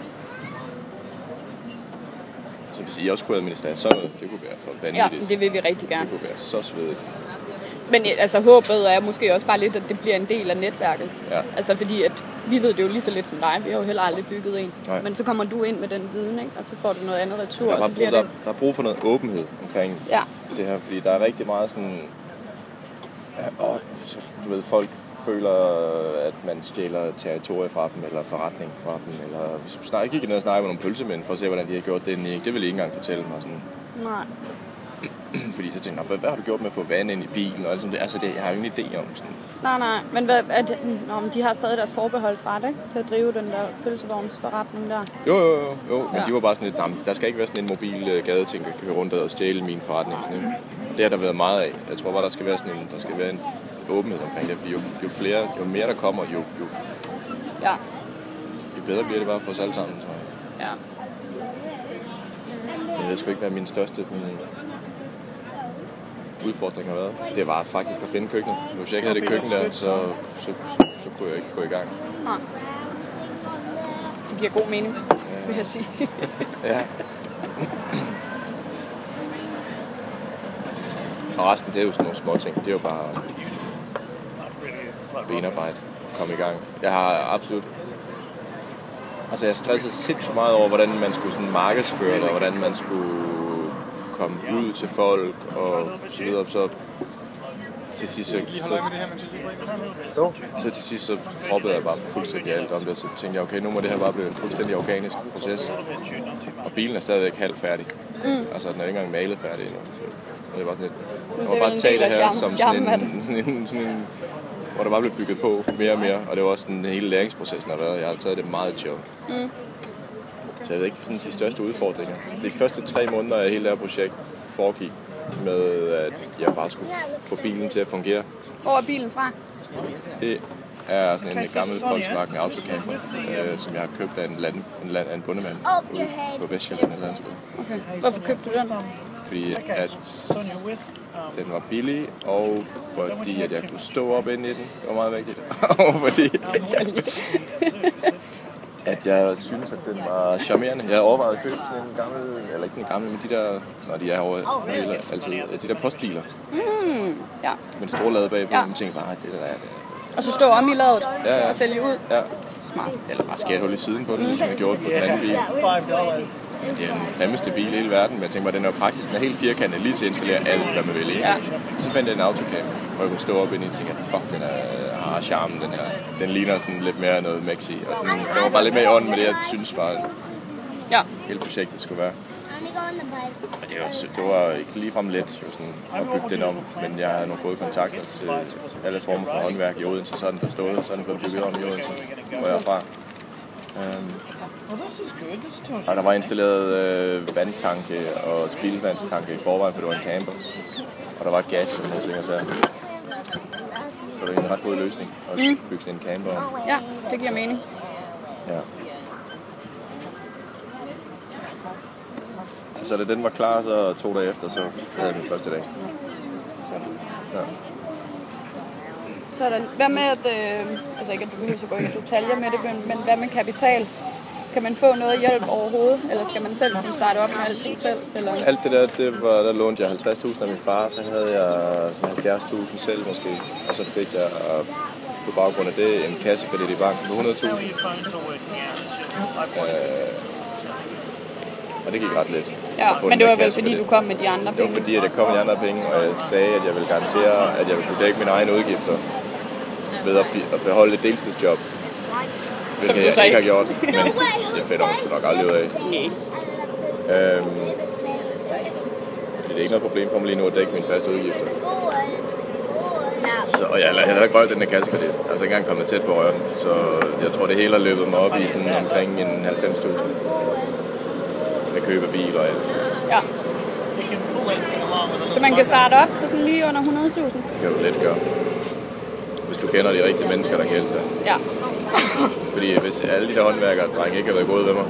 Så hvis I også kunne administrere sådan noget, det kunne være for vanvittigt. Ja, det vil vi rigtig gerne. Det kunne være så svedigt. Men altså håbet er måske også bare lidt, at det bliver en del af netværket. Ja. Altså fordi, at vi ved det jo lige så lidt som dig. Vi har jo heller aldrig bygget en. Nej. Men så kommer du ind med den viden, ikke? Og så får du noget andet retur. Der, og så brug, bliver der, det... der er brug for noget åbenhed omkring ja. det her. Fordi der er rigtig meget sådan... Åh, du ved, folk føler, at man stjæler territorie fra dem, eller forretning fra dem. Eller hvis vi snart gik ned og snakke med nogle pølsemænd, for at se, hvordan de har gjort det. Det vil I ikke engang fortælle mig sådan. Nej. Fordi så tænkte jeg, hvad har du gjort med at få vand ind i bilen og alt sådan det? Altså, det, jeg har jo ingen idé om sådan. Nej, nej, men hvad, er det, nå, de har stadig deres forbeholdsret, ikke? Til at drive den der pølsevognsforretning der. Jo, jo, jo, jo. Men ja. De var bare sådan lidt, nej, der skal ikke være sådan en mobil uh, gadeting, der kan køre rundt og stjæle min forretning. Sådan. Det har der været meget af. Jeg tror bare, der skal være sådan en, der skal være en åbenhed omkring det, fordi jo, jo flere, jo mere der kommer, jo, jo, ja. jo bedre bliver det bare for os alle sammen, tror jeg. Ja. Men det skulle ikke være min største sådan, udfordring har været. Det var faktisk at finde køkkenet. Hvis jeg ikke havde det køkken der, så, så, så, så kunne jeg ikke gå i gang. Nej. Det giver god mening, ja. Vil jeg sige. Ja. Og resten, det er jo sådan nogle små ting. Det er jo bare benarbejde. Komme i gang. Jeg har absolut... Altså, jeg stressede sindssygt meget over, hvordan man skulle sådan markedsføre det, og hvordan man skulle komme ud til folk, og så videre. Så til sidst, så, så, så til sidst, så droppede jeg bare fuldstændig alt om det. Så tænkte jeg, okay, nu må det her bare blive en fuldstændig organisk proces. Og bilen er stadigvæk halvt færdig. Mm. Altså, den er ikke engang malet færdig endnu. Så det var sådan lidt... Jeg må bare tage det her som sådan en, sådan en, sådan en... hvor der bare blev bygget på mere og mere. Og det var også den hele læringsprocessen har været. Jeg har taget det meget chill. Mm. Så jeg ved ikke sådan de største udfordringer. De første tre måneder af hele det her projekt foregik med, at jeg bare skulle få bilen til at fungere. Hvor er bilen fra? Det er sådan en gammel Volkswagen Autocamper, øh, som jeg har købt af en, land, en, land, af en bondemand ude på Vestjylland et eller andet sted. Okay. Hvorfor købte du den? Fordi at den var billig, og fordi at jeg kunne stå op inde i den. Det var meget vigtigt. Og fordi at jeg synes, at den var charmerende. Jeg overvejede at købe sådan en gammel, eller ikke sådan en gammel, men de der, når de er over altid, de der postbiler. Mm, ja. Med det store lade bagpå, ja. Og man tænkte bare, at det der er det. Og så stå om i ladet, ja, ja. Og sælge ud. Ja, Smart. Eller bare skære et hul i siden på den, mm. som jeg gjorde på den anden bil. Det er den nemmeste bil i hele verden, men jeg tænkte mig, at den er praktisk. Den er helt firkantet, lige til at installere alt, hvad man vil i. Ja. Så fandt jeg en autocam, hvor jeg kunne stå op inde i og tænke, fuck, den er, har charmen, den her. Den ligner sådan lidt mere noget Mexi. Og den, den var bare lidt mere i ånden med det, jeg synes bare, ja. hele projektet skulle være. Og det var, det var ikke ligefrem let jo sådan, at bygge den om, men jeg havde nogle gode kontakter til alle former for håndværk i Odense, så er den der stod, og så er den blevet bygget om i Odense, hvor jeg er fra. Um, og der var installeret øh, vandtanke og spildevandstanke i forvejen, for det var en camper. Og der var gas og noget ting og så. Så det var en ret god løsning at mm. bygge sådan en camper om. Ja, det giver mening. Ja. Så da den var klar, så to dage efter, så havde jeg den første dag. Sådan. Ja. Sådan. Hvad med at, øh, altså ikke at du behøver at gå i detaljer med det, men, men hvad med kapital? Kan man få noget hjælp overhovedet, eller skal man selv kunne starte op med alting selv? Eller? Alt det der, det var, der lånte jeg halvtreds tusind af min far, så havde jeg halvfjerds tusind selv måske. Og så fik jeg på baggrund af det en kassekredit i banken på hundrede tusind. Øh, og det gik ret let. Ja, men det var vel fordi du kom med de andre penge? Det var fordi, at jeg kom med de andre penge, og jeg sagde, at jeg ville garantere, at jeg ville kunne dække mine egne udgifter ved at beholde et deltidsjob. Hvilket jeg ikke, ikke har gjort, men det er fedt, om man skulle nok aldrig ud af. Nej. Øhm, det er ikke noget problem for mig lige nu at dække mine faste udgifter. Så, og jeg har heller ikke rørt den der kassekredit. Jeg har altså ikke engang kommet tæt på røren. Så jeg tror, det hele har løbet mig op i sådan omkring en halvfems tusind. Med køb af bil og alt. Ja. Så man kan starte op for sådan lige under hundrede tusind? Det kan du let gøre. Hvis du kender de rigtige mennesker, der kan hjælpe dig. Ja. Fordi hvis alle de der håndværkere og drenge ikke har været gode ved mig,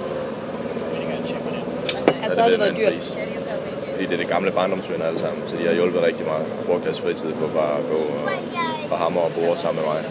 så er det, det været dyrt. Pris. Fordi det er det gamle barndomsvenner alle sammen, så de har hjulpet rigtig meget. Brugt deres fritid på bare at gå og, og hamre og bore sammen med mig.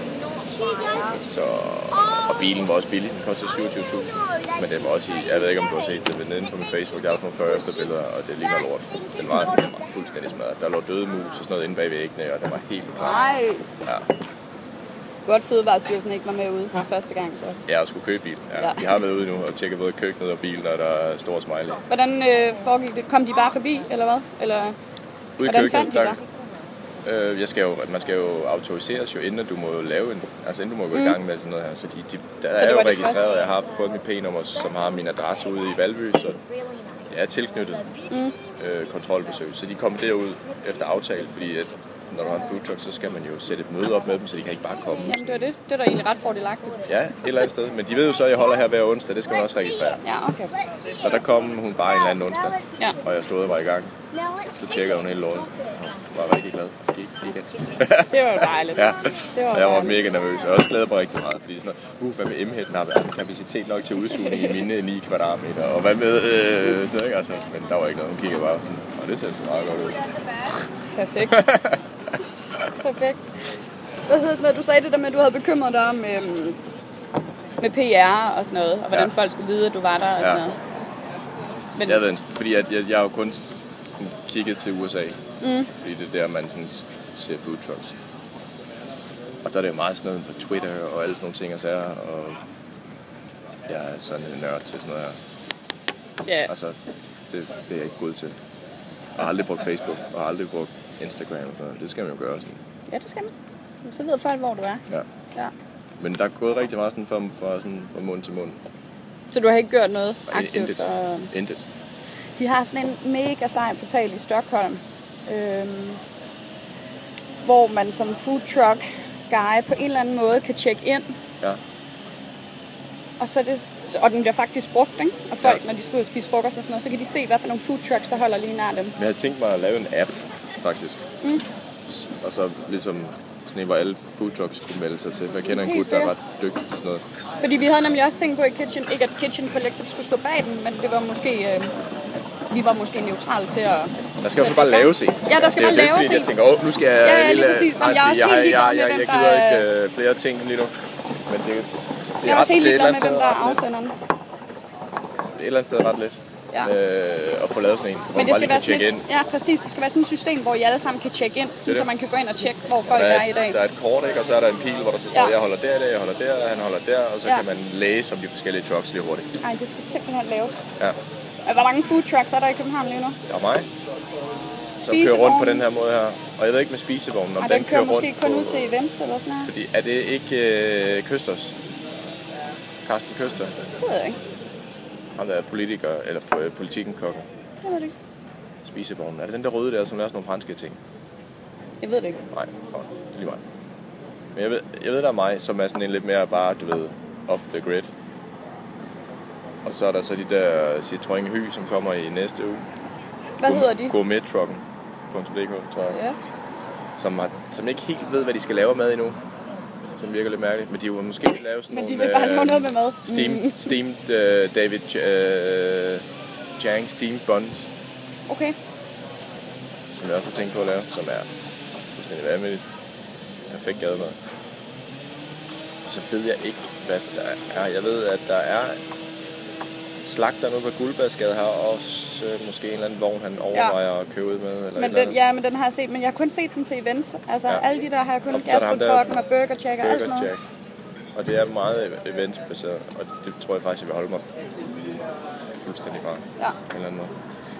Så, og bilen var også billig, den kostede syvogtyve tusind. Men det var også i, jeg ved ikke om du har set det, men inde på min Facebook, der er nogle fyrre efterbilleder, og det ligner lort. Den var, den var fuldstændig smadret. Der lå døde mus og sådan noget inde bag væggene, og den var helt uklar. Nej. Ja. Godt Fødevarestyrelsen ikke var med ude ja. første gang, så. Ja, og skulle købe bil. Ja. Ja. De har været ude nu og tjekket både køkkenet og bilen, og der er stor smiley. Hvordan øh, foregik det? Kom de bare forbi, eller hvad? Eller, ude i køkkenet, der, øh, jeg skal jo, man skal jo autoriseres jo, inden du må lave en, altså inden du må gå mm. i gang med sådan noget her. Så de, de, der så er jo registreret, jeg har fået mit P-nummer, som har min adresse ude i Valby, så jeg er tilknyttet mm. øh, kontrolbesøg. Så de kommer derud efter aftale, fordi at når du har en foodtruck, så skal man jo sætte et møde op med dem, så de kan ikke bare komme. Jamen det er det. Det er da egentlig ret fordelagtigt. Ja, et eller andet sted. Men de ved jo så, at jeg holder her hver onsdag. Det skal man også registrere. Ja, okay. Så der kom hun bare en eller anden onsdag, ja. og jeg stod og var i gang. Så tjekkede hun hele lorten. Jeg var rigtig glad. Det var jo dejligt. Ja, det var og jeg var mega nervøs. Jeg også glæder mig rigtig meget, fordi sådan noget, uh, hvad med M-hætten har været kapacitet nok til udsugning i mine ni kvadratmeter, og hvad med øh, sådan noget, altså. Men der var ikke noget. Hun kiggede bare sådan, og det ser sgu meget godt ud. Perfekt. Perfekt. Hvad hedder sådan noget, du sagde det der med, at du havde bekymret dig om øhm, med P R og sådan noget, og hvordan ja. folk skulle vide, at du var der og ja. sådan noget. Men... Jeg ved, fordi jeg, jeg, jeg har jo kun sådan kigget til U S A, mm. fordi det er der, man sådan ser food trucks. Og der er det jo meget sådan noget på Twitter og alle sådan nogle ting og sager, og jeg er sådan en nørd til sådan noget her. Yeah. Altså, det, det er jeg ikke god til. Jeg har aldrig brugt Facebook, og har aldrig brugt Instagram og sådan noget. Det skal man jo gøre sådan. Ja, det skal man. Så ved folk, hvor du er. Ja. ja. Men der er gået rigtig meget sådan fra, fra, sådan fra mund til mund. Så du har ikke gjort noget aktivt? Intet. For... Intet. De har sådan en mega sej portal i Stockholm, øhm, hvor man som food truck guy på en eller anden måde kan tjekke ind. Ja. Og, så det, og den bliver faktisk brugt, ikke? Og folk, ja. når de skal ud og spise frokost og sådan noget, så kan de se, hvad for nogle food trucks, der holder lige nær dem. Men jeg har tænkt mig at lave en app, faktisk. Mm. Og så ligesom sådan en, hvor alle food trucks kunne melde sig til. For jeg kender en gut, der er ret dygtig til sådan noget. Fordi vi havde nemlig også tænkt på i Kitchen, ikke at Kitchen Collective skulle stå bag den, men det var måske, øh, vi var måske neutrale til at... Der skal jo bare laves en. Ja, der skal bare laves en. Det er jo jeg tænker, åh, nu skal jeg... Ja, ja, lige præcis. Nej, jeg er også helt ligeglad med, hvem der... Jeg gider ikke uh, flere ting lige nu. Men det, det jeg er også helt ligeglad med, hvem der er afsenderen. Det er et eller andet sted ret let. Ja. Øh, og få lavet sådan en, hvor Men det skal være sådan lidt, ind. Ja, præcis. Det skal være sådan et system, hvor I alle sammen kan tjekke ind, sådan, så man kan gå ind og tjekke, hvor folk der er, er i dag. Der er et kort, ikke? Og så er der en pil, hvor der så står, ja. jeg holder der, der, jeg holder der, han holder der, og så ja. kan man læse om de forskellige trucks lige hurtigt. Nej, det skal simpelthen laves. Ja. Hvor mange food trucks er der i København lige nu? Der er mig. Så kører rundt på den her måde her. Og jeg ved ikke med spisevognen, om Ej, den, den kører, kører måske kun ud til events eller sådan noget. Fordi er det ikke øh, Køsters? Carsten Køster? Det ved jeg ikke. Han er politiker, eller øh, politikken kokken. Jeg ved det ikke. Spisevognen. Er det den der røde der, som laver sådan nogle franske ting? Jeg ved det ikke. Nej, det er lige meget. Men jeg ved, jeg ved, der er mig, som er sådan en lidt mere bare, du ved, off the grid. Og så er der så de der Citroën Hy, som kommer i næste uge. Hvad hedder de? Gourmet-trucken. .dk, tror jeg. Yes. Som, har, som ikke helt ved, hvad de skal lave med endnu. Som virker lidt mærkeligt. Men de vil måske lave sådan Men de nogle... vil bare lave noget med mad. Steam, mm. Steamed uh, David uh, Chang Steamed Buns. Okay. Som jeg også har tænkt på at lave, som er fuldstændig vanvittigt. Perfekt gademad. Og så ved jeg ikke, hvad der er. Jeg ved, at der er slagter nu på Guldbergsgade her, og også øh, måske en eller anden vogn, han overvejer ja. at købe ud med. Eller men den, ja, men den har jeg set, men jeg har kun set den til events. Altså ja. alle de der har jeg kun Gastro-trucken og Burger Check og alt sådan noget. Og det er meget eventbaseret, og det tror jeg faktisk, jeg vil holde mig fuldstændig fra. Ja. På en eller anden måde.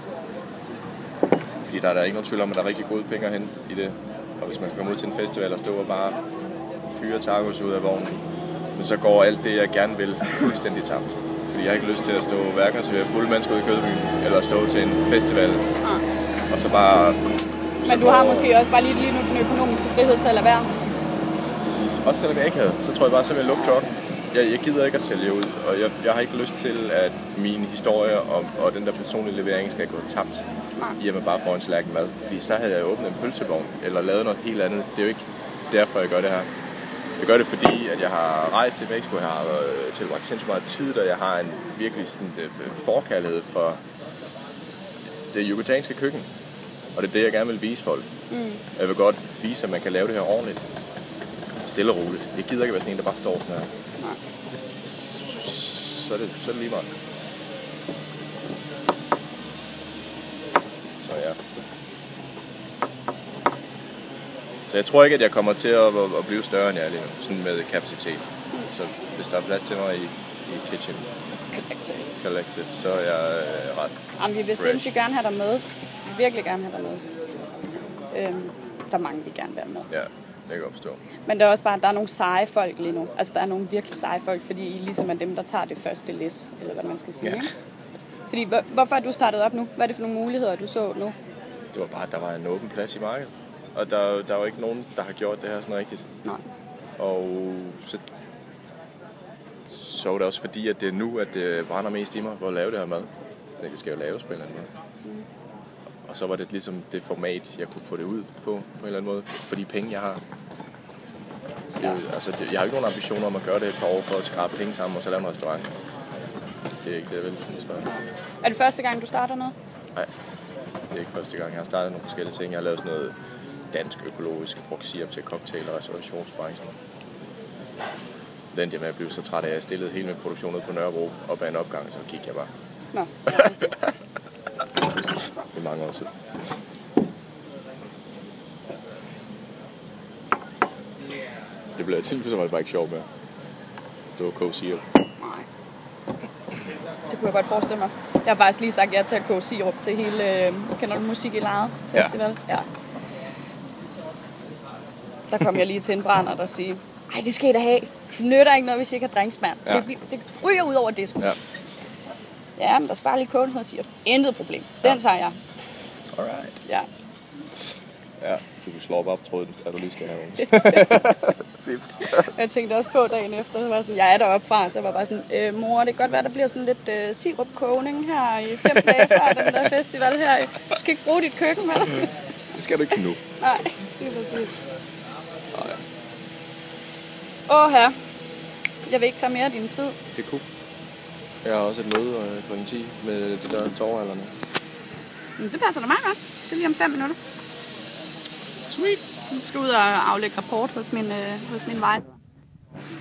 Fordi der er der ikke nogen tvivl om, at der er rigtig gode penge at hente i det. Og hvis man kan komme ud til en festival og stå og bare fyre tacos ud af vognen, men så går alt det, jeg gerne vil, fuldstændig tabt. Fordi jeg har ikke lyst til at stå hverken og servere fulde mennesker ude i Kødbyen, eller stå til en festival, ja. og så bare... Så men du har måske også bare lige, lige nu den økonomiske frihed til at lade være? Også selvom jeg ikke havde, så tror jeg bare, at jeg vil lukke trucken. Jeg, jeg gider ikke at sælge ud, og jeg, jeg har ikke lyst til, at min historie og, og den der personlige levering skal gå tabt, ja. i at man bare får en slærken mad. Fordi så havde jeg åbnet en pølsevogn, eller lavet noget helt andet. Det er jo ikke derfor, jeg gør det her. Jeg gør det, fordi at jeg har rejst til Mexico, jeg har øh, tilbragt sindssygt meget tid, og jeg har en virkelig sådan, øh, forkærlighed for det yucatanske køkken. Og det er det, jeg gerne vil vise folk. Mm. Jeg vil godt vise, at man kan lave det her ordentligt. Stille og roligt. Jeg gider ikke være sådan en, der bare står sådan her. Nej. Så er det, så er det lige meget. Så ja. Så jeg tror ikke, at jeg kommer til at, at blive større end jeg er lige nu, sådan med kapacitet. Så hvis der er plads til mig i, i Kitchen Collective. Collective, så er jeg øh, ret Jamen, vi vil sindssygt gerne have dig med. Vi vil virkelig gerne have dig med. Øhm, der er mange, vi gerne vil have med. Ja, det kan jeg forstå. Men der er også bare, der er nogle seje folk lige nu. Altså, der er nogle virkelig seje folk, fordi I ligesom er dem, der tager det første læs, eller hvad man skal sige. Ja. Fordi, hvor, hvorfor er du startet op nu? Hvad er det for nogle muligheder, du så nu? Det var bare, at der var en åben plads i markedet. Og der, der er jo ikke nogen, der har gjort det her sådan rigtigt. Nej. Og så, så er det også fordi, at det er nu, at det brænder mest i mig for at lave det her mad. Det skal jo laves på en eller anden måde. Mm. Og så var det ligesom det format, jeg kunne få det ud på, på en eller anden måde. For de penge, jeg har. Så det, ja. altså, det, jeg har ikke nogen ambitioner om at gøre det et par år for at skrabe penge sammen og så lave en restaurant. Det er ikke det, jeg vil. Sådan, er det første gang, du starter noget? Nej, det er ikke første gang. Jeg har startet nogle forskellige ting. Jeg har lavet sådan noget dansk økologisk frugtsirup til cocktail- og restaurationsbranchen. Den jeg med at blive så træt af, at jeg stillede hele min produktion ud på Nørrebro op ad en opgang, så gik jeg bare. Nå. Det er mange år siden. Det blev til, så var det bare ikke sjovt med. Stå og koge sirup. Nej. Det kunne jeg godt forestille mig. Jeg har faktisk lige sagt ja til at koge sirup til hele, øh, kender du Musik i Lejet Festival? Ja. ja. Der kom jeg lige til en brænder, der siger, ej, det skal I da have. Det nytter ikke noget, hvis I ikke har drinksmand. Ja. Det, det ryger ud over disken. Ja. Ja, men der skal bare lige koge noget sirup. Intet problem. Den ja. tager jeg. Alright. Ja. Ja, du kan slå op op tråden, at du lige skal have Fips. Jeg tænkte også på dagen efter, så var sådan, jeg er deroppe fra, så jeg var bare sådan, øh, mor, det kan godt være, der bliver sådan lidt øh, sirupkogning her i fem dage før den der festival her. Du skal ikke bruge dit køkken, vel? Det skal du ikke nu. Nej, det er præcis. Nej. Åh her. Jeg vil ikke tage mere af din tid. Det er cool. Jeg har også et møde øh, klokken ti med de der tårhalderne. Det passer da meget godt. Det er lige om fem minutter. Sweet. Jeg skal ud og aflægge rapport hos min, øh, hos min vej.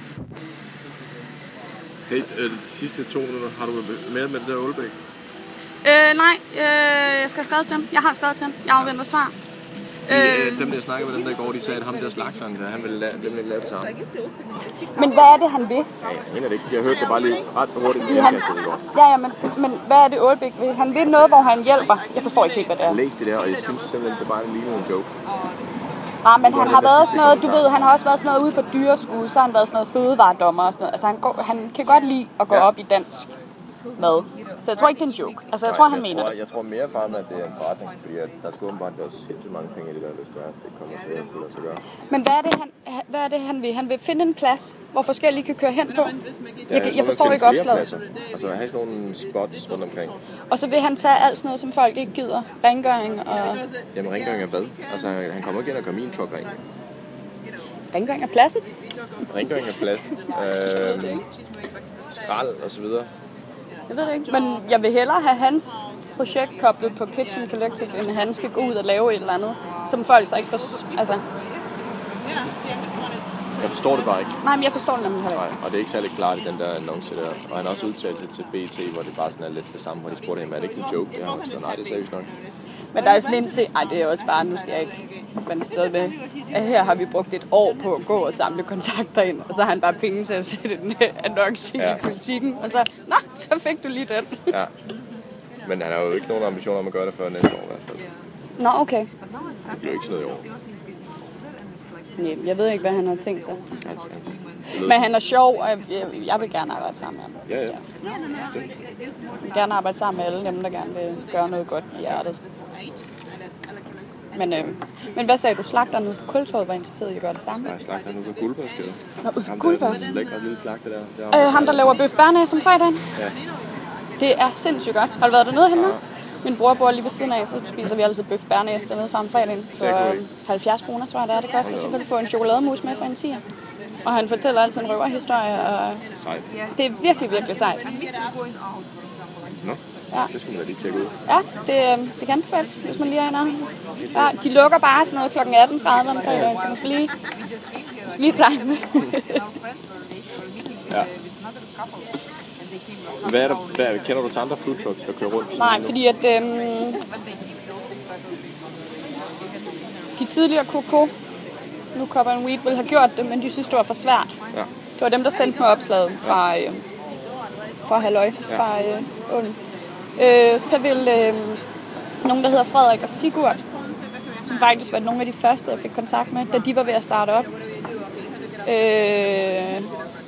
Hey, øh, de sidste to minutter har du med med det der Aalbæk? Øh, nej, øh, jeg skal have skrevet til ham. Jeg har skrevet til ham. Jeg afventer svar. De, øh, dem, der snakker med dem, der går, de sagde, at ham der slagteren, der, han ville lave, ville lave det samme. Men hvad er det, han vil? Ja, jeg mener det ikke. Jeg hørte det bare lige ret hurtigt, Fordi han, ja, ja, men, men hvad er det, Aalbæk vil? Han vil noget, hvor han hjælper. Jeg forstår ikke helt, hvad det er. Jeg læste det der, og jeg synes simpelthen, det bare ligner en joke. Nej, men han har været sådan noget, du ved, han har også været sådan noget ude på dyreskud, så har han været sådan noget fødevaredommer og sådan noget. Altså, han, går, han kan godt lide at gå ja. op i dansk mad. Så jeg tror ikke, det er en joke. Altså, jeg Nej, tror, han jeg mener tror, det. Jeg tror mere for ham, at det er en forretning, fordi at der skulle åbenbart også helt mange penge i det der, hvis det er, det kommer til at kunne lade sig gøre. Men hvad er, det, han, hvad er det, han vil? Han vil finde en plads, hvor forskellige kan køre hen på. Jeg, ja, jeg, jeg forstår ikke opslaget. Altså, have sådan nogle spots rundt omkring. Og så vil han tage alt sådan noget, som folk ikke gider. Rengøring og... Jamen, rengøring er hvad? Altså, han kommer ikke ind og kommer i en truck rengøring. Rengøring af pladsen? Rengøring af pladsen. Øh, skrald og så videre. Jeg ved det ikke, men jeg vil hellere have hans projekt koblet på Kitchen Collective, end han skal gå ud og lave et eller andet, som folk så ikke forstår. Altså... Jeg forstår det bare ikke. Nej, men jeg forstår det nemlig heller ikke. Nej, og det er ikke særlig klart i den der annonce der. Og han har også udtalt det til B T, hvor det bare sådan er lidt det samme, hvor de spurgte ham, er det ikke en joke? Ja, han siger, nej, det er seriøst nok. Men der er sådan en til, ej, det er også bare, nu skal jeg ikke, men stadig med, at her har vi brugt et år på at gå og samle kontakter ind, og så har han bare penge til at sætte en annonce ja. i politikken, og så, nå, så fik du lige den. Ja, men han har jo ikke nogen ambitioner om at gøre det før næste år i hvert fald. Nå, okay. Det bliver ikke sådan noget i år. Nej, jeg ved ikke, hvad han har tænkt sig. Altså, men han er sjov, og jeg, jeg vil gerne arbejde sammen med ham. Ja, ja. Jeg vil gerne arbejde sammen med alle dem, der gerne vil gøre noget godt med hjertet. Men, øh, men hvad sagde du? Slagteren ude på Kultorvet var interesseret i at gøre det samme? Nej, slagteren ude på Guldbørs. Nå, ude på Guldbørs? Den lækre lille slagter der. der øh, ham, der laver bøf bernæs om fredagen? Ja. Det er sindssygt godt. Har du været dernede henne? Ja. Min bror bor lige ved siden af, så spiser vi altid bøf bernæs dernede fra om fredagen. For halvfjerds kroner, tror jeg, det er det koster. Så kan du få en chokolademus med for en tier. Og han fortæller altid en røverhistorie. Og sejt. Det er virkelig, virkelig sejt. Nå, ja. Det skulle man da lige tjekke ud. Ja, det, det kan anbefales, hvis man lige er i nærheden. Ja, de lukker bare sådan noget klokken atten tredive om fredagen, så man skal lige, man skal lige tegne. Ja. Hvad er der, hvad, kender du til andre food trucks, der kører rundt? Nej, fordi at øhm, de tidligere Coco, nu Copper and Weed, ville have gjort det, men de synes, det var for svært. Ja. Det var dem, der sendte mig opslaget fra, øh, fra Halløj, ja. fra øh, Ålen. Øh, så vil øh, nogen, der hedder Frederik og Sigurd, som faktisk var nogle af de første, jeg fik kontakt med, da de var ved at starte op. Øh,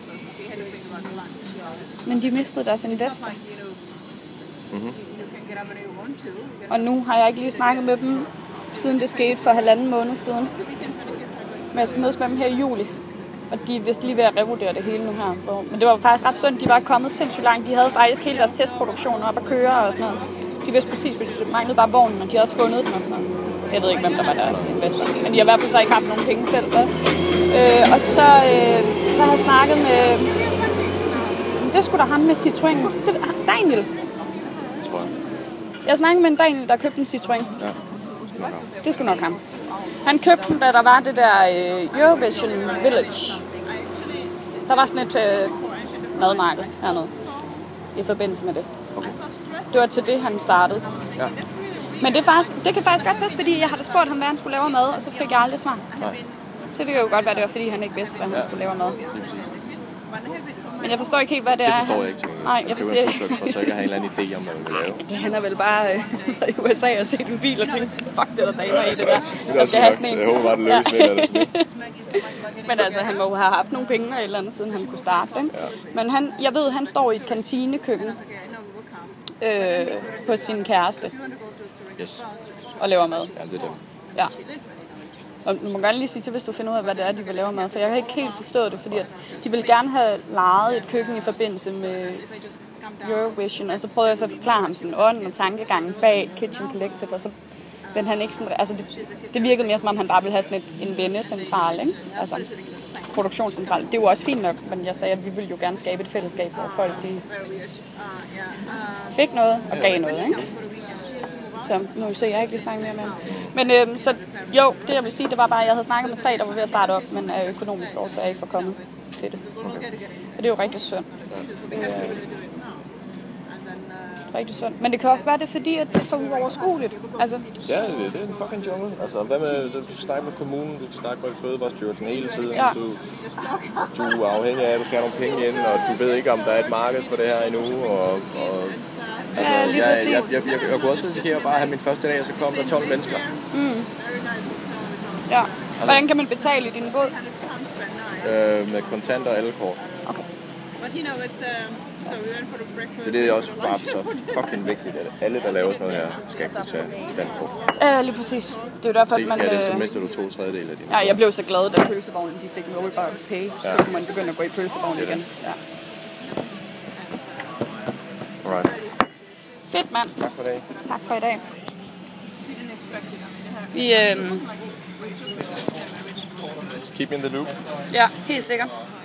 men de mistede deres investor. Mm-hmm. Og nu har jeg ikke lige snakket med dem, siden det skete for halvanden måned siden. Men jeg skal mødes med dem her i juli. Og de er vist lige ved at revurdere det hele nu her. For, men det var faktisk ret synd, de var kommet sindssygt langt. De havde faktisk hele deres testproduktion op at køre og sådan noget. De vidste præcis, at de manglede bare vognen, og de havde også fundet den og sådan noget. Jeg ved ikke, hvem der var deres investor. Men de har i hvert fald så ikke haft nogen penge selv. Øh, og så, øh, så har jeg snakket med... Det skulle da ham med Citroën. Det, Daniel. Tror jeg. Jeg snakkede med en Daniel, der købte en Citroën. Ja, det skulle nok ham. Han købte den, da der var det der uh, Eurovision Village. Der var sådan et uh, madmarked hernede i forbindelse med det. Okay. Det var til det, han startede. Ja. Men det, er faktisk, det kan faktisk godt passe, fordi jeg havde spurgt ham, hvad han skulle lave mad, og så fik jeg aldrig svar. Nej. Så det kan jo godt være, det var, fordi han ikke vidste, hvad han ja. skulle lave mad. Men jeg forstår ikke helt, hvad det, det er. Det forstår jeg ikke. Nej, jeg forstår ikke. For så ikke have en eller anden idé om, hvad man vil lave. Det han er vel bare øh, i U S A og set en bil og tænkt, fuck, det er der damer i det der. Jeg skal have sådan en. Jeg håber bare, det lykkes med det. Men altså, han må have haft nogle penge eller andet, siden han kunne starte. Ikke? Ja. Men han, jeg ved, han står i et kantinekøkken øh, på sin kæreste. Yes. Og laver mad. Ja, det er det. Ja. Og du må gerne lige sige til, hvis du finder ud af, hvad det er, de vil lave mad. For jeg har ikke helt forstået det, fordi at de ville gerne have lejet et køkken i forbindelse med Eurovision. Og så prøvede jeg så at forklare ham sådan ånden og tankegangen bag Kitchen Collective. Og så men han ikke sådan, altså det, det virkede mere som om, han bare ville have sådan et, en vennecentral, ikke? Altså produktionscentral. Det er jo også fint nok, men jeg sagde, at vi ville jo gerne skabe et fællesskab, hvor folk de fik noget og gav noget, ikke? Så nu vil se, jeg har ikke lige snakket mere med ham. Men øhm, så jo, det jeg vil sige, det var bare, at jeg havde snakket med tre, der var ved at starte op, men af økonomiske årsager ikke var kommet til det. Okay. Og det er jo rigtig synd. Øh, rigtig sundt. Men det kan også være, det er fordi, at det er for uoverskueligt. Altså. Ja, det, det er en fucking jungle. Altså, hvad med, du snakker med kommunen, du snakker med Fødevarestyrelsen hele tiden. Ja. Du, du er afhængig af, at du skal have nogle penge ind, og du ved ikke, om der er et marked for det her endnu. Og, og, altså, ja, lige jeg, præcis. jeg, jeg, jeg, jeg, jeg kunne også risikere bare at have min første dag, og så kom der tolv mennesker. Mm. Ja. Hvordan kan man betale i din båd? Øh, med kontanter og alle kort. Okay. Det, det er også bare så fucking vigtigt, at alle, der laver sådan noget her, skal kunne tage dankort. Ja, lige præcis. Det er jo derfor, Se, at man... det, så mister du to tredjedel af din. Ja, jeg blev så glad, da pølsevognen de fik mobile pay, ja. så kunne man begynde at gå i pølsevognen igen. Ja. Alright. Fedt, mand. Tak for i dag. Tak for i dag. Vi, øh... Keep me in the loop. Ja, helt sikkert.